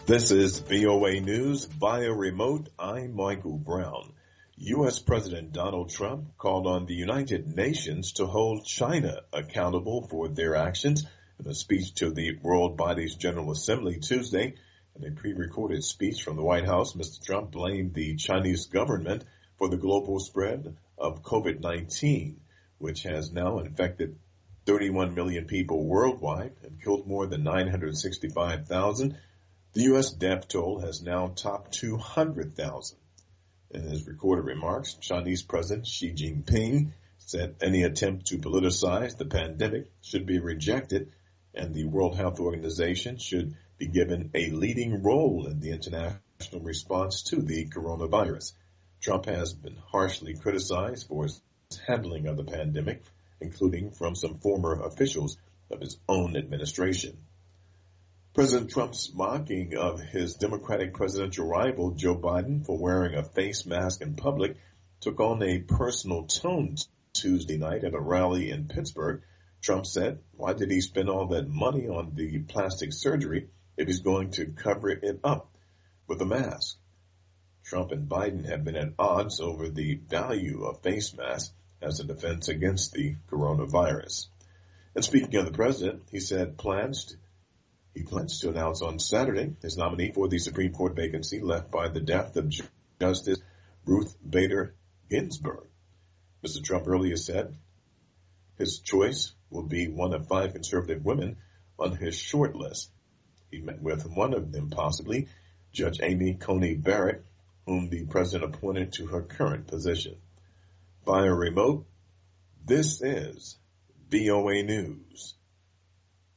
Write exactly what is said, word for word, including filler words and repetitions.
This is V O A News via remote. I'm Michael Brown. U S. President Donald Trump called on the United Nations to hold China accountable for their actions in a speech to the World Body's General Assembly Tuesday. In a pre-recorded speech from the White House, Mister Trump blamed the Chinese government for the global spread of COVID nineteen, which has now infected thirty-one million people worldwide and killed more than nine hundred sixty-five thousand. The U S death toll has now topped two hundred thousand. In his recorded remarks, Chinese President Xi Jinping said any attempt to politicize the pandemic should be rejected, and the World Health Organization should be given a leading role in the international response to the coronavirus. Trump has been harshly criticized for his handling of the pandemic, including from some former officials of his own administration. President Trump's mocking of his Democratic presidential rival Joe Biden for wearing a face mask in public took on a personal tone Tuesday night at a rally in Pittsburgh. Trump said, "Why did he spend all that money on the plastic surgery if he's going to cover it up with a mask?" Trump and Biden have been at odds over the value of face masks as a defense against the coronavirus. And speaking of the president, he said plans to He plans to announce on Saturday his nominee for the Supreme Court vacancy left by the death of Justice Ruth Bader Ginsburg. Mister Trump earlier said his choice will be one of five conservative women on his short list. He met with one of them, possibly Judge Amy Coney Barrett, whom the president appointed to her current position. Via remote, this is V O A News.